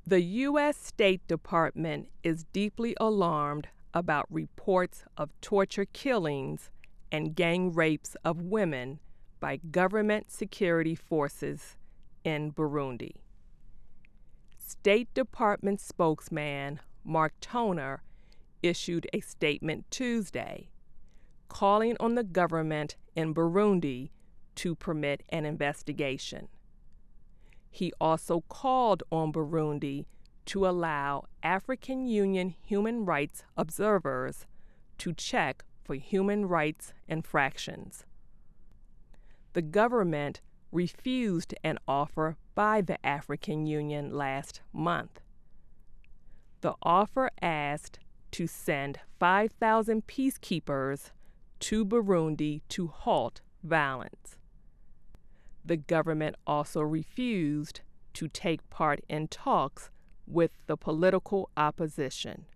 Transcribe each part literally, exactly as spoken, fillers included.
The U S State Department is deeply alarmed about reports of torture killings and gang rapes of women by government security forces in Burundi. State Department spokesman Mark Toner issued a statement Tuesday, calling on the government in Burundi to permit an investigation. He also called on Burundi to allow African Union human rights observers to check for human rights infractions. The government refused an offer by the African Union last month. The offer asked to send five thousand peacekeepers to Burundi to halt violence. The government also refused to take part in talks with the political opposition.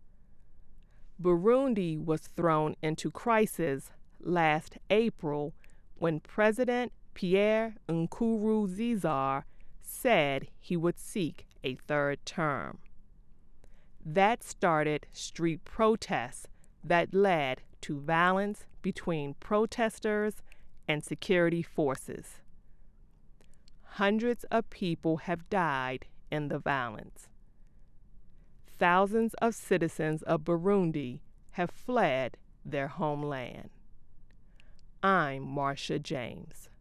Burundi was thrown into crisis last April when President Pierre Nkurunziza said he would seek a third term. That started street protests that led to violence between protesters and security forces. Hundreds of people have died in the violence. Thousands of citizens of Burundi have fled their homeland. I'm Marcia James.